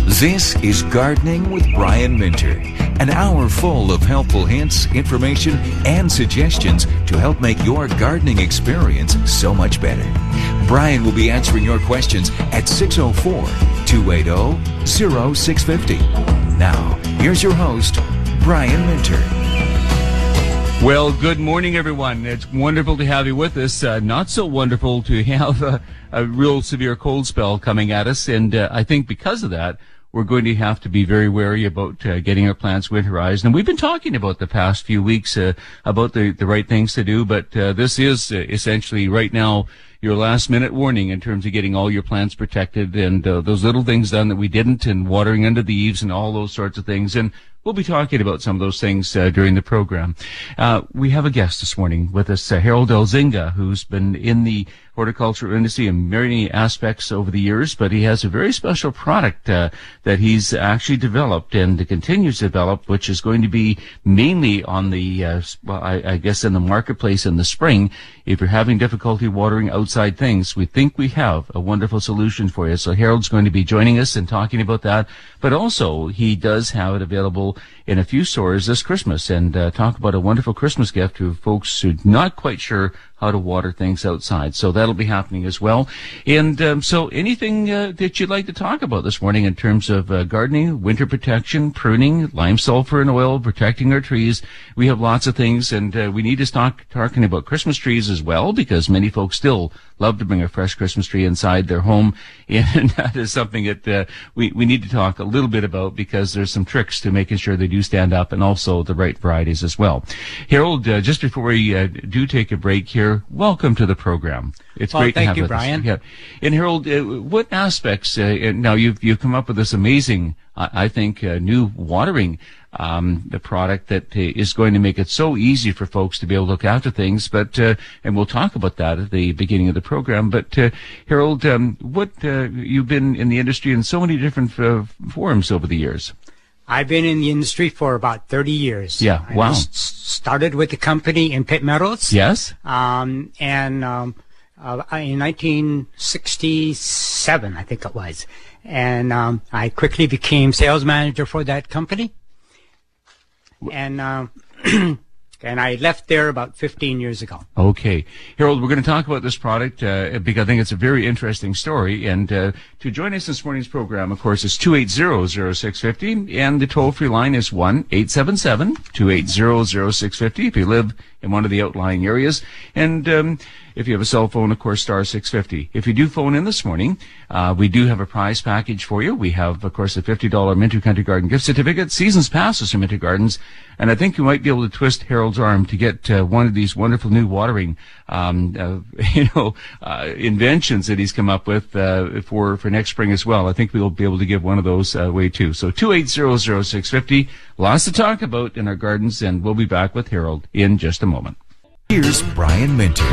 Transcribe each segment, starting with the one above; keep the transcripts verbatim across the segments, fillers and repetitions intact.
This is Gardening with Brian Minter, an hour full of helpful hints, information, and suggestions to help make your gardening experience so much better. Brian will be answering your questions at six oh four, two eight oh, oh six five oh. Now, here's your host, Brian Minter. Well, good morning, everyone. It's wonderful to have you with us. Uh, not so wonderful to have a, a real severe cold spell coming at us, and uh, I think because of that, we're going to have to be very wary about uh, getting our plants winterized. And we've been talking about the past few weeks uh, about the, the right things to do, but uh, this is uh, essentially right now your last minute warning in terms of getting all your plants protected and uh, those little things done that we didn't, and watering under the eaves and all those sorts of things. And we'll be talking about some of those things uh, during the program. Uh, we have a guest this morning with us, uh, Harold Elzinga, who's been in the horticulture industry in many aspects over the years, but he has a very special product uh, that he's actually developed and continues to develop, which is going to be mainly on the, uh, well, I, I guess in the marketplace in the spring. If you're having difficulty watering outside things, we think we have a wonderful solution for you. So Harold's going to be joining us and talking about that, but also he does have it available in a few stores this Christmas, and uh, talk about a wonderful Christmas gift to folks who are not quite sure how to water things outside. So that'll be happening as well. And um, so anything uh, that you'd like to talk about this morning in terms of uh, gardening, winter protection, pruning, lime sulfur and oil, protecting our trees, we have lots of things, and uh, we need to start talking about Christmas trees as well, because many folks still love to bring a fresh Christmas tree inside their home, and that is something that uh, we, we need to talk a little bit about, because there's some tricks to making sure they do stand up, and also the right varieties as well. Harold, uh, just before we uh, do take a break here, welcome to the program. It's well, great to have you, with Brian. us. Yeah. And Harold, uh, what aspects, uh, now you've, you've come up with this amazing, I, I think, uh, new watering Um, the product that uh, is going to make it so easy for folks to be able to look after things. But uh, and we'll talk about that at the beginning of the program. But uh, Harold, um, what uh, you've been in the industry in so many different uh, forms over the years. I've been in the industry for about thirty years. Yeah, I wow. s- started with the company in Pitt Meadows. Yes. Um, and um, uh, in nineteen sixty-seven, I think it was. And um, I quickly became sales manager for that company. And uh, and I left there about fifteen years ago. Okay. Harold, we're going to talk about this product uh, because I think it's a very interesting story. And uh, to join us this morning's program, of course, is two eight zero, oh six five oh, and the toll-free line is one eight seven seven, two eight zero, oh six five oh if you live in one of the outlying areas. And um, if you have a cell phone, of course, star six fifty. If you do phone in this morning, uh, we do have a prize package for you. We have, of course, a fifty dollars Minter Country Garden gift certificate, season's passes from Minter Gardens, and I think you might be able to twist Harold's arm to get uh, one of these wonderful new watering, um, uh, you know, uh, inventions that he's come up with uh, for for next spring as well. I think we'll be able to give one of those uh, away too. So two eight zero, oh six five oh, lots to talk about in our gardens, and we'll be back with Harold in just a moment. Here's Brian Minter.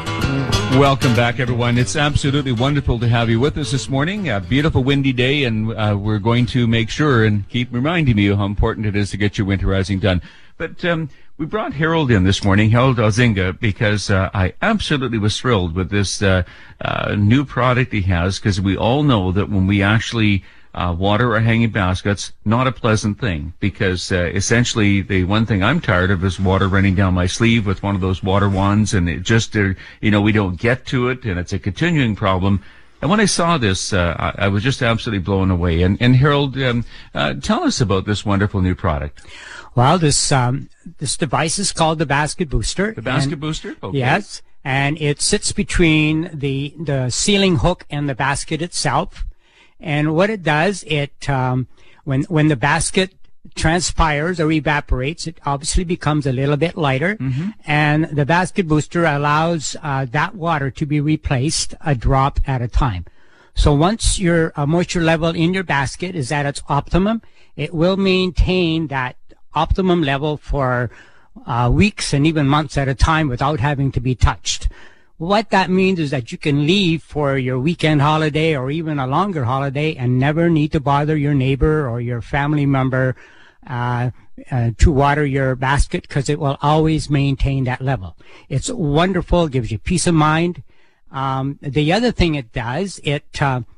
Welcome back, everyone. It's absolutely wonderful to have you with us this morning. A beautiful windy day, and uh, we're going to make sure and keep reminding you how important it is to get your winterizing done. But um, we brought Harold in this morning, Harold Elzinga, because uh, I absolutely was thrilled with this uh, uh, new product he has, because we all know that when we actually Uh, water or hanging baskets, not a pleasant thing, because uh, essentially the one thing I'm tired of is water running down my sleeve with one of those water wands, and it just, uh, you know, we don't get to it, and it's a continuing problem. And when I saw this, uh, I, I was just absolutely blown away. And, and Harold, um, uh, tell us about this wonderful new product. Well, this um, this device is called the Basket Booster. The Basket and, Booster? Okay. Yes, and it sits between the the ceiling hook and the basket itself. And what it does, it um, when when the basket transpires or evaporates, it obviously becomes a little bit lighter. Mm-hmm. And the Basket Booster allows uh, that water to be replaced a drop at a time. So once your uh, moisture level in your basket is at its optimum, it will maintain that optimum level for uh, weeks and even months at a time without having to be touched. What that means is that you can leave for your weekend holiday or even a longer holiday and never need to bother your neighbor or your family member uh, uh, to water your basket, because it will always maintain that level. It's wonderful, gives you peace of mind. Um, the other thing it does, it uh,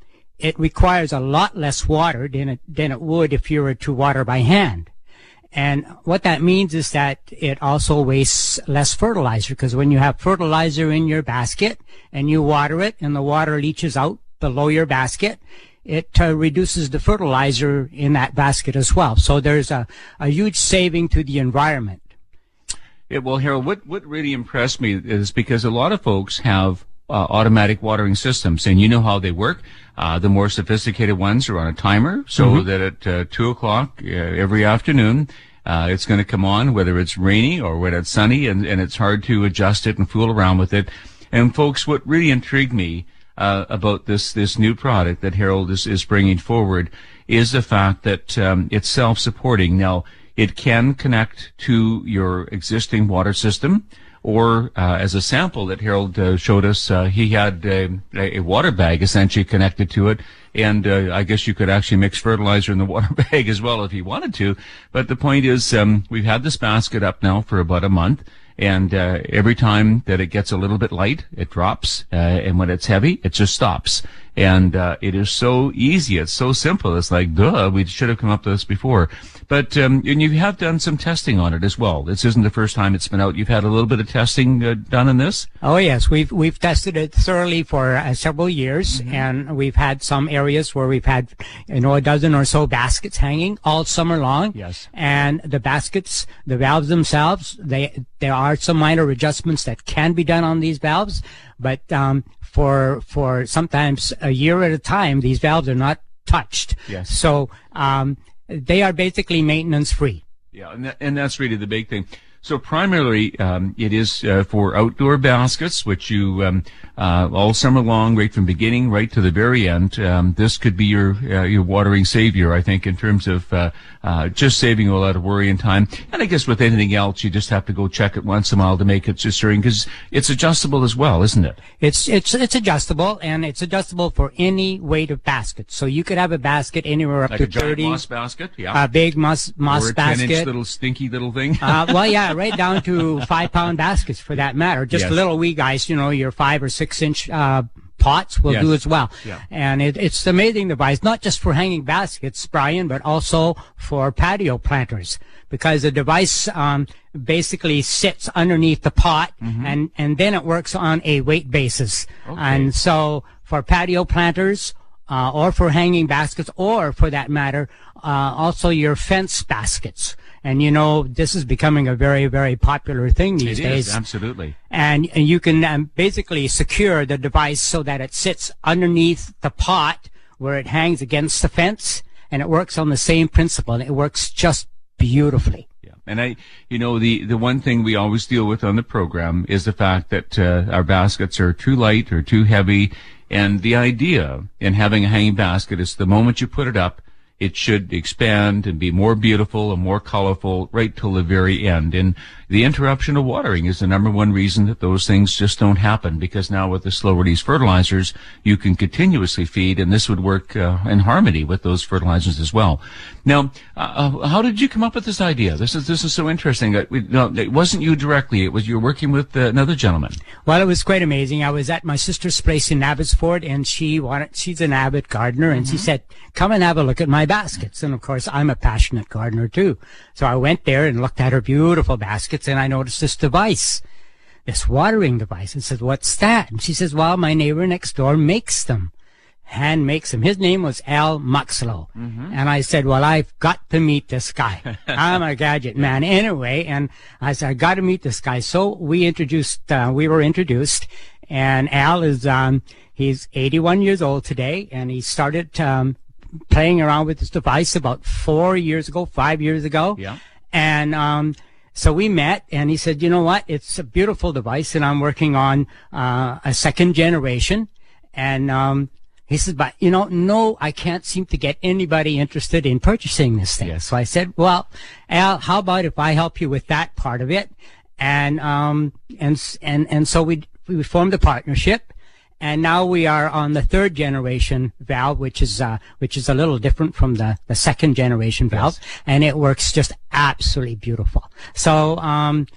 it requires a lot less water than it, than it would if you were to water by hand. And what that means is that it also wastes less fertilizer, because when you have fertilizer in your basket and you water it and the water leaches out below your basket, it uh, reduces the fertilizer in that basket as well. So there's a, a huge saving to the environment. Yeah, well, Harold, what, what really impressed me is because a lot of folks have uh, automatic watering systems, and you know how they work. Uh, the more sophisticated ones are on a timer, so mm-hmm. that at uh, two o'clock uh, every afternoon, uh, it's going to come on, whether it's rainy or whether it's sunny, and, and it's hard to adjust it and fool around with it. And folks, what really intrigued me uh, about this this new product that Harold is, is bringing forward is the fact that um, it's self-supporting. Now, it can connect to your existing water system, or uh, as a sample that Harold uh, showed us, uh, he had uh, a water bag essentially connected to it, and uh, I guess you could actually mix fertilizer in the water bag as well if you wanted to. But the point is, um, we've had this basket up now for about a month, and uh, every time that it gets a little bit light, it drops, uh, and when it's heavy, it just stops. And uh, it is so easy, it's so simple, it's like, duh, we should have come up with this before. But um, and you have done some testing on it as well. This isn't the first time it's been out. You've had a little bit of testing uh, done on this? Oh, yes. We've we've tested it thoroughly for uh, several years, mm-hmm. and we've had some areas where we've had, you know, a dozen or so baskets hanging all summer long. Yes. And the baskets, the valves themselves, they there are some minor adjustments that can be done on these valves, but um, for for sometimes a year at a time, these valves are not touched. Yes. So um, they are basically maintenance free. Yeah, and that, and that's really the big thing. So primarily, um, it is uh, for outdoor baskets, which you um, uh, all summer long, right from beginning right to the very end. Um, this could be your uh, your watering savior, I think, in terms of uh, uh, just saving you a lot of worry and time. And I guess with anything else, you just have to go check it once in a while to make it stirring, because it's adjustable as well, isn't it? It's it's it's adjustable, and it's adjustable for any weight of basket. So you could have a basket anywhere up like to a giant thirty. moss basket, yeah. A big moss moss or a basket. ten inch little stinky little thing. uh, well, yeah. Right down to five pound baskets for that matter. Just yes. little wee guys, you know, your five or six inch uh, pots will yes. do as well. Yeah. And it, it's an amazing device, not just for hanging baskets, Brian, but also for patio planters, because the device um, basically sits underneath the pot, mm-hmm. and, and then it works on a weight basis. Okay. And so for patio planters, uh, or for hanging baskets, or for that matter, uh, also your fence baskets. And you know, this is becoming a very, very popular thing these it days. Is, absolutely. And, and you can um, basically secure the device so that it sits underneath the pot where it hangs against the fence, and it works on the same principle. And it works just beautifully. Yeah. And I, you know, the, the one thing we always deal with on the program is the fact that uh, our baskets are too light or too heavy. And the idea in having a hanging basket is the moment you put it up, it should expand and be more beautiful and more colorful right till the very end. And the interruption of watering is the number one reason that those things just don't happen, because now with the slow release fertilizers, you can continuously feed, and this would work uh, in harmony with those fertilizers as well. Now, uh, how did you come up with this idea? This is this is so interesting. Uh, we, no, it wasn't you directly. It was you were working with uh, another gentleman. Well, it was quite amazing. I was at my sister's place in Abbotsford, and she wanted, she's an avid gardener, and mm-hmm. she said, come and have a look at my baskets. And of course, I'm a passionate gardener too. So I went there and looked at her beautiful baskets, and I noticed this device, this watering device, and said, what's that? And she says, well, my neighbor next door makes them. Hand makes them. His name was Al Muxlow. Mm-hmm. And I said, well, I've got to meet this guy. I'm a gadget man anyway. And I said, I got to meet this guy. So we introduced, uh, we were introduced, and Al is, um, he's eighty-one years old today, and he started, um, playing around with this device about four years ago, five years ago. Yeah. And, um, so we met, and he said, you know what? It's a beautiful device, and I'm working on, uh, a second generation. And, um, he said, but, you know, no, I can't seem to get anybody interested in purchasing this thing. Yes. So I said, well, Al, how about if I help you with that part of it? And, um, and, and, and so we, we formed a partnership, and now we are on the third generation valve, which is, uh, which is a little different from the, the second generation valve. Yes. And it works just absolutely beautiful. So, um,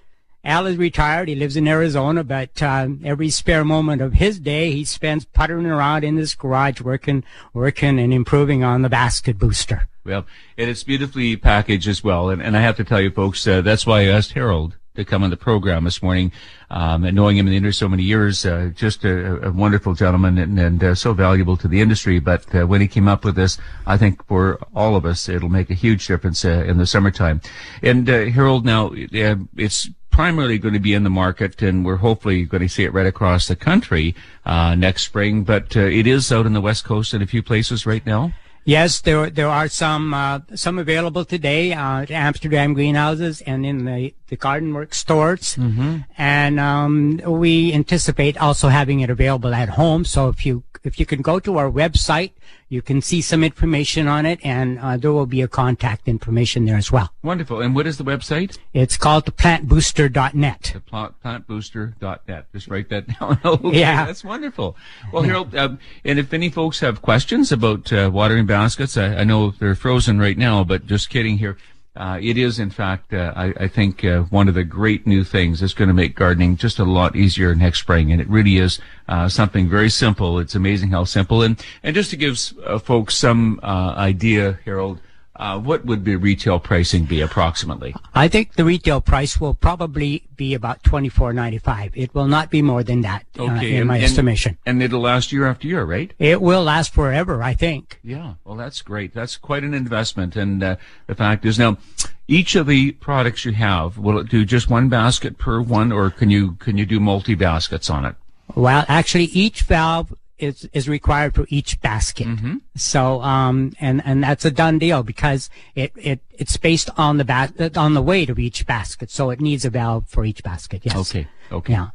Al is retired. He lives in Arizona, but uh, every spare moment of his day, he spends puttering around in his garage, working, working, and improving on the basket booster. Well, and it's beautifully packaged as well. And, and I have to tell you, folks, uh, that's why I asked Harold to come on the program this morning. Um, and knowing him in the industry so many years, uh, just a, a wonderful gentleman and, and uh, so valuable to the industry. But uh, when he came up with this, I think for all of us, it'll make a huge difference uh, in the summertime. And uh, Harold, now uh, it's primarily going to be in the market, and we're hopefully going to see it right across the country uh, next spring. But uh, it is out on the West Coast in a few places right now. Yes, there there are some uh, some available today uh, at Amsterdam greenhouses and in the the Garden Works stores, mm-hmm. and um, we anticipate also having it available at home. So if you if you can go to our website, you can see some information on it, and uh, there will be a contact information there as well. Wonderful. And what is the website? It's called the plant booster dot net. The plant booster dot net. Just write that down. Okay, yeah. That's wonderful. Well, Harold, um, and if any folks have questions about uh, watering baskets, I, I know they're frozen right now, but just kidding here. Uh, it is, in fact, uh, I, I think uh, one of the great new things that's going to make gardening just a lot easier next spring, and it really is uh, something very simple. It's amazing how simple. And and just to give uh, folks some uh, idea, Harold, uh, what would the retail pricing be approximately? I think the retail price will probably be about twenty-four ninety-five. It will not be more than that, okay, uh, in and, my and, estimation. And it'll last year after year, right? It will last forever, I think. Yeah, well, that's great. That's quite an investment. And uh, the fact is, now, each of the products you have, will it do just one basket per one, or can you can you do multi-baskets on it? Well, actually, each valve is is required for each basket. Mm-hmm. So, um, and and that's a done deal because it it it's based on the ba- on the weight of each basket. So it needs a valve for each basket. Yes. Okay. Okay. Yeah.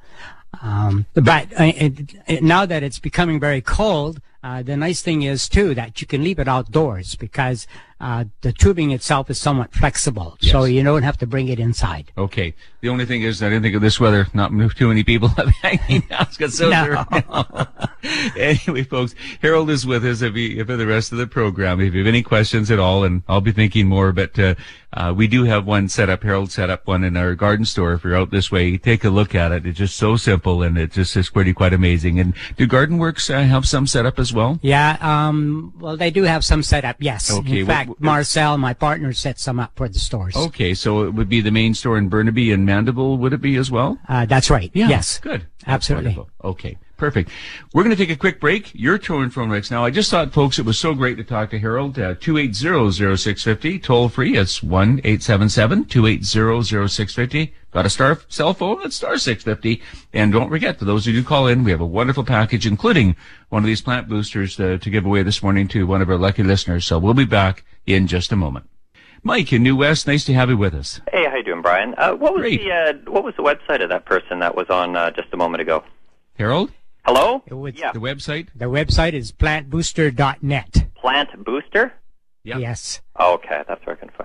Um, but uh, it, it, now that it's becoming very cold, uh, the nice thing is too that you can leave it outdoors because uh, the tubing itself is somewhat flexible, yes. so you don't have to bring it inside. Okay. The only thing is, I didn't think of this weather. Not too many people have hanging baskets out No. there. Anyway, folks, Harold is with us if he, for the rest of the program. If you have any questions at all, and I'll be thinking more, but uh, uh, we do have one set up. Harold set up one in our garden store. If you're out this way, take a look at it. It's just so simple, and it just is pretty quite amazing. And do Garden Works uh, have some set up as well? Yeah. Um, well, they do have some set up. Yes. Okay. In fact, What- Marcel, my partner, sets some up for the stores. Okay, so it would be the main store in Burnaby and Mandeville, would it be as well? Uh, that's right. Yeah, Yes. good. That's Absolutely. wonderful. Okay, perfect. We're going to take a quick break. Your tour and phone Rex. Now, I just thought, folks, it was so great to talk to Harold. Uh, two eight zero, zero six five zero, toll free. It's one eight seven seven, two eight zero, zero six five zero. Got a star cell phone? It's star six fifty. And don't forget, for those who do call in, we have a wonderful package, including one of these plant boosters uh, to give away this morning to one of our lucky listeners. So we'll be back in just a moment. Mike in New West, nice to have you with us. Hey, how you doing, Brian? Uh, what was Great. the uh, what was the website of that person that was on uh, just a moment ago? Harold, Hello? It was- Yeah, the website? The website is plant booster dot net. Plant Booster? Yeah. Yes. Oh, okay, that's where I can find.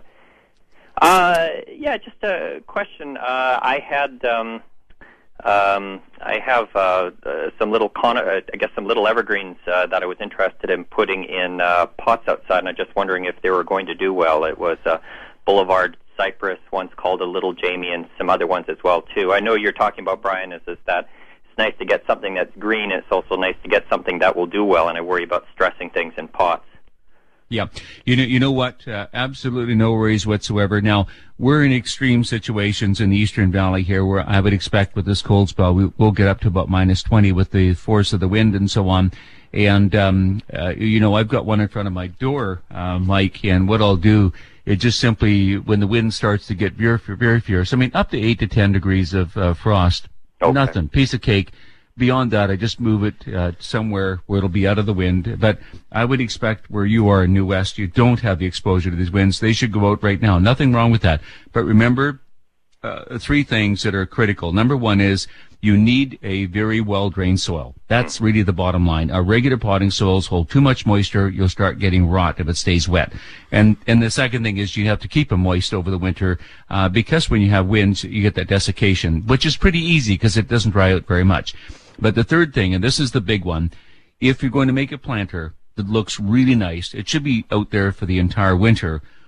Uh, yeah, just a question. Uh, I had um, um, I have uh, uh, some little con- uh, I guess some little evergreens uh, that I was interested in putting in uh, pots outside, and I'm just wondering if they were going to do well. It was uh, Boulevard Cypress, one's called a Little Jamie, and some other ones as well too. I know you're talking about, Brian, is, is that it's nice to get something that's green. It's also nice to get something that will do well, and I worry about stressing things in pots. Yeah. You know, you know what? Uh, absolutely no worries whatsoever. Now, we're in extreme situations in the Eastern Valley here where I would expect with this cold spell, we, we'll get up to about minus twenty with the force of the wind and so on. And, um, uh, you know, I've got one in front of my door, uh, Mike, and what I'll do is just simply, when the wind starts to get very, very fierce, I mean, up to eight to ten degrees of uh, frost, Okay. nothing, piece of cake. Beyond that, I just move it uh, somewhere where it'll be out of the wind. But I would expect where you are in New West, you don't have the exposure to these winds. They should go out right now. Nothing wrong with that. But remember, uh, three things that are critical. Number one is you need a very well-drained soil. That's really the bottom line. Our regular potting soils hold too much moisture. You'll start getting rot if it stays wet. And and the second thing is you have to keep them moist over the winter uh, because when you have winds, you get that desiccation, which is pretty easy because it doesn't dry out very much. But the third thing, and this is the big one, if you're going to make a planter that looks really nice, it should be out there for the entire winter.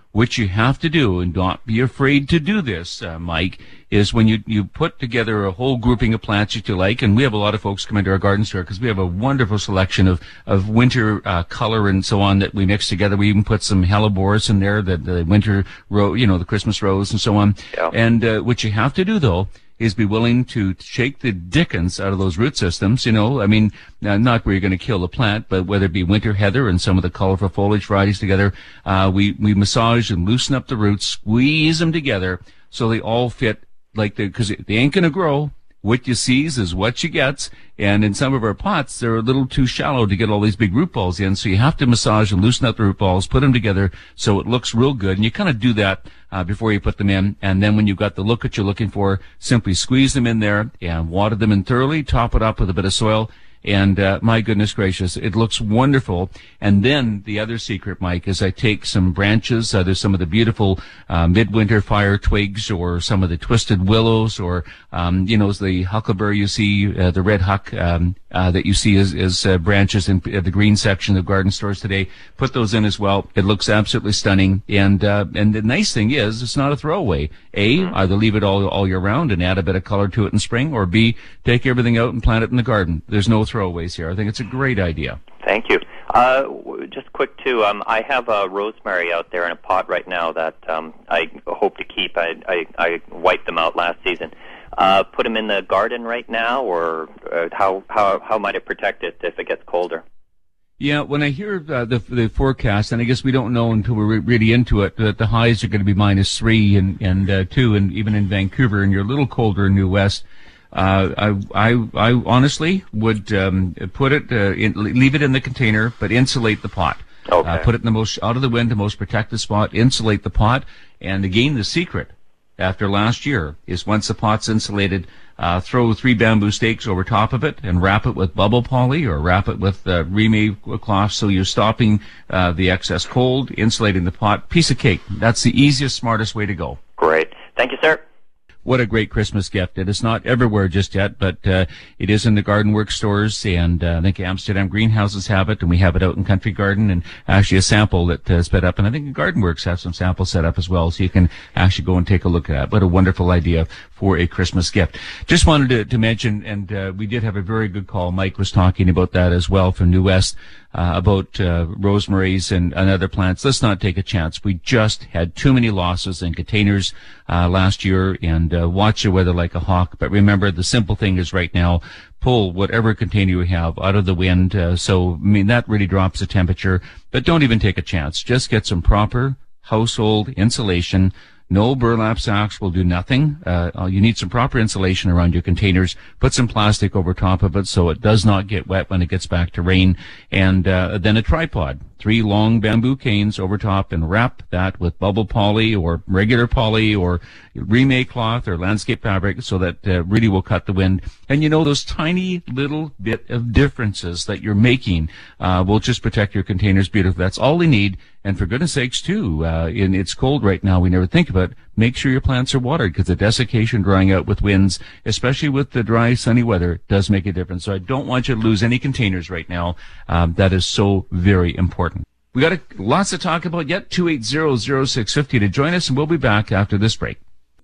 what you have to do, and don't be afraid to do this, uh, Mike, is when you, you put together a whole grouping of plants that you like, and we have a lot of folks come into our garden store because we have a wonderful selection of, of winter uh, color and so on that we mix together. We even put some hellebores in there, the, the winter rose, you know, the Christmas rose and so on. Yeah. And uh, what you have to do, though, is be willing to shake the dickens out of those root systems, you know. I mean, uh, not where you're going to kill the plant, but whether it be winter heather and some of the colorful foliage varieties together, uh, we, we massage and loosen up the roots, squeeze them together so they all fit like the, because they ain't going to grow. What you sees is what you gets. And in some of our pots, they're a little too shallow to get all these big root balls in. So you have to massage and loosen up the root balls, put them together so it looks real good. And you kind of do that uh, before you put them in. And then when you've got the look that you're looking for, simply squeeze them in there and water them in thoroughly, top it up with a bit of soil. And uh, my goodness gracious, it looks wonderful. And then the other secret, Mike, is I take some branches. Uh, there's some of the beautiful uh, midwinter fire twigs, or some of the twisted willows, or um, you know, the huckleberry you see, uh, the red huck um, uh, that you see as, as uh, branches in uh, the green section of garden stores today. Put those in as well. It looks absolutely stunning. And uh, and the nice thing is, it's not a throwaway. A, either leave it all all year round and add a bit of color to it in spring, or B, take everything out and plant it in the garden. There's no throwaways here. I think it's a great idea. Thank you. Uh, w- just quick too, um, I have a rosemary out there in a pot right now that um, I hope to keep. I, I, I wiped them out last season. Uh, put them in the garden right now, or uh, how, how, how might it protect it if it gets colder? Yeah, when I hear uh, the the forecast, and I guess we don't know until we're re- really into it, that the highs are going to be minus three and and uh, two, and even in Vancouver, and you're a little colder in New West. Uh, I, I, I honestly would um, put it, uh, in, leave it in the container, but insulate the pot. Okay. Uh, put it in the most out of the wind, the most protected spot. Insulate the pot, and again, the secret after last year is once the pot's insulated, uh, throw three bamboo stakes over top of it and wrap it with bubble poly, or wrap it with uh, remade cloth, so you're stopping uh, the excess cold, insulating the pot. Piece of cake. That's the easiest, smartest way to go. Great. Thank you, sir. What a great Christmas gift. It is not everywhere just yet, but uh, it is in the Garden Works stores, and uh, I think Amsterdam Greenhouses have it, and we have it out in Country Garden, and actually a sample that uh, is set up, and I think Garden Works have some samples set up as well, so you can actually go and take a look at that. What a wonderful idea for a Christmas gift. Just wanted to, to mention, and uh, we did have a very good call. Mike was talking about that as well from New West, uh, about uh, rosemaries and, and other plants. Let's not take a chance. We just had too many losses in containers uh, last year, and uh, watch the weather like a hawk. But remember, the simple thing is right now, pull whatever container you have out of the wind. Uh, so, I mean, that really drops the temperature. But don't even take a chance. Just get some proper household insulation. No burlap sacks will do nothing. Uh, you need some proper insulation around your containers. Put some plastic over top of it so it does not get wet when it gets back to rain. And uh, then a tripod. Three long bamboo canes over top, and wrap that with bubble poly or regular poly or remake cloth or landscape fabric so that uh, really will cut the wind. And you know, those tiny little bit of differences that you're making uh, will just protect your containers beautifully. That's all they need. And for goodness sakes, too, uh, in, it's cold right now. We never think of it. Make sure your plants are watered, because the desiccation drying out with winds, especially with the dry, sunny weather, does make a difference. So I don't want you to lose any containers right now. Um, that is so very important. We got a, lots to talk about yet. two eight zero, zero six five zero to join us, and we'll be back after this break.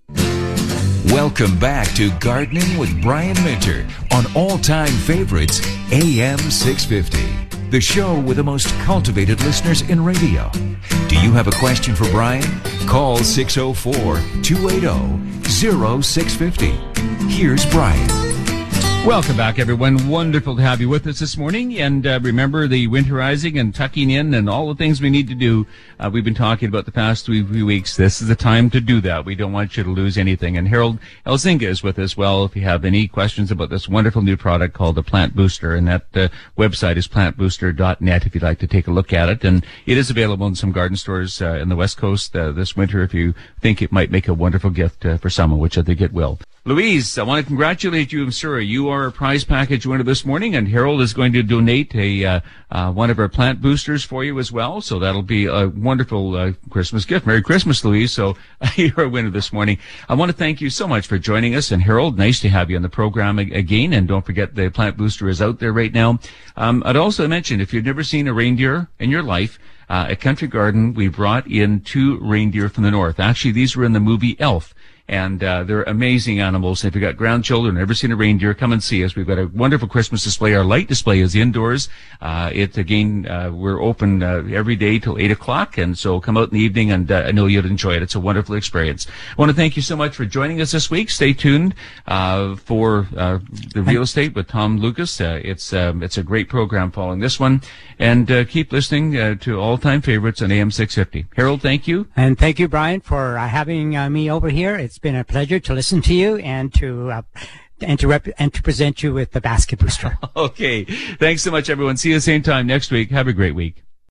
Welcome back to Gardening with Brian Minter on all-time favorites A M six fifty, the show with the most cultivated listeners in radio. Do you have a question for Brian? Call six oh four, two eight zero, zero six five zero. Here's Brian. Welcome back, everyone. Wonderful to have you with us this morning. And uh, remember the winterizing and tucking in and all the things we need to do. Uh, we've been talking about the past three, three weeks. This is the time to do that. We don't want you to lose anything. And Harold Elzinga is with us. Well, if you have any questions about this wonderful new product called the Plant Booster, and that uh, website is plant booster dot net if you'd like to take a look at it. And it is available in some garden stores uh, in the West Coast uh, this winter if you think it might make a wonderful gift uh, for someone, which I think it will. Louise, I want to congratulate you, sir. You are a prize package winner this morning, and Harold is going to donate a uh, uh, one of our plant boosters for you as well. So that'll be a wonderful uh, Christmas gift. Merry Christmas, Louise. So you're a winner this morning. I want to thank you so much for joining us. And Harold, nice to have you on the program again. And don't forget, the plant booster is out there right now. Um, I'd also mention, if you've never seen a reindeer in your life, uh, at Country Garden, we brought in two reindeer from the north. Actually, these were in the movie Elf. And uh, they're amazing animals. If you've got grandchildren, never seen a reindeer, come and see us. We've got a wonderful Christmas display. Our light display is indoors. Uh, it again, uh, we're open uh, every day till eight o'clock, and so come out in the evening, and uh, I know you'll enjoy it. It's a wonderful experience. I want to thank you so much for joining us this week. Stay tuned uh, for uh, the real estate with Tom Lucas. Uh, it's um, it's a great program following this one, and uh, keep listening uh, to all-time favorites on A M six fifty. Harold, thank you, and thank you, Brian, for uh, having uh, me over here. It's It's been a pleasure to listen to you and to uh, and to rep- and to present you with the Basket Booster. Okay. Thanks so much, everyone. See you same time next week. Have a great week.